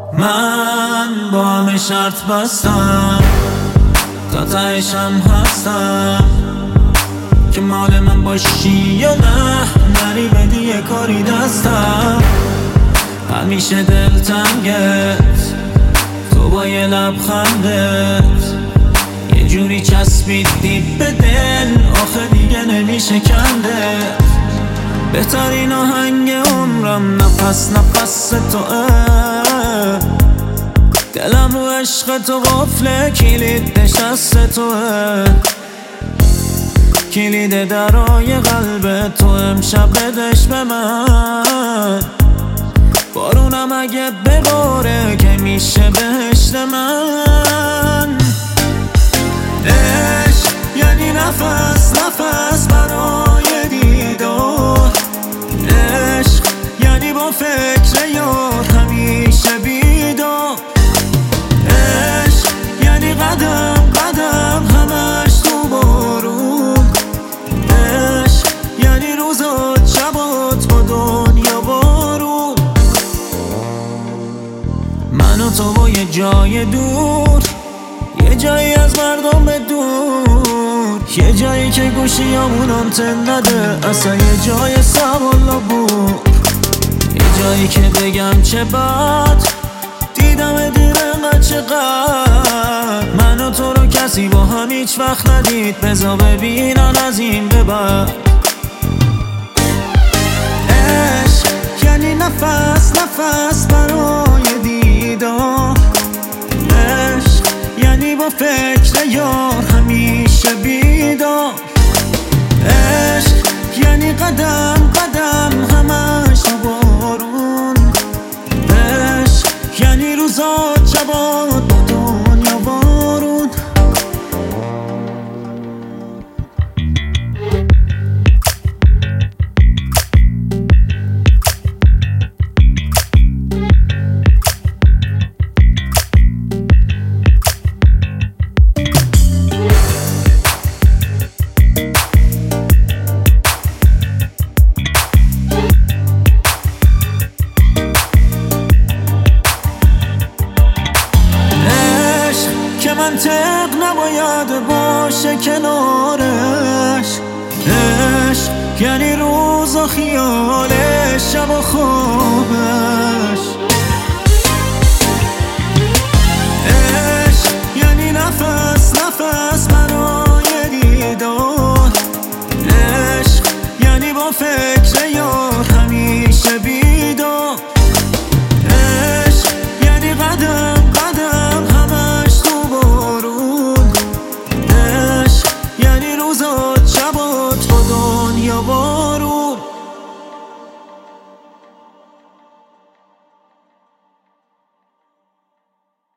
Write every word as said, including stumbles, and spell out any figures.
من با همه شرط بستم، تا تهشم هستم که مال من باشی یا نه. نری بدی یه کاری دستم، همیشه دلتنگت تو با یه لبخندت یه جوری چسبیدی به دل، آخه دیگه نمیشه کندت. بهترین آهنگ عمرم نفس نفس توه، دلم رو عشق تو قفله، کلید نشست توه، کلید درای قلب تو امشب بدش به من. بارونم اگه بباره که میشه بهشت من. عشق یعنی نفس نفس برای دیدار، عشق یعنی با فکر یار همیشه بیدار، عشق یعنی قدم قدم همش تو بارون، عشق یعنی روزات شبات با دنیا بارون. من و تو با یه جای دور، یه جایی از مردم به دور، یه جایی که گوشی همون آنتن نده، اصلا یه جای سوالا بود، یه جایی که بگم چه بد دیدم دیر انقدر چقدر. من و تو رو کسی با هم هیچ وقت ندید، بذار ببینن از این به بعد. عشق یعنی نفس نفس برای دیدار، عشق یعنی با فکر یار همیشه بیدار، عشق یعنی قدم قدم همش بارون، عشق یعنی روزات شبات با دنیا بارون. منطق نباید باشه کنارش، عشق یعنی روز و خیالش شب و خوابش، عشق یعنی نفس نفس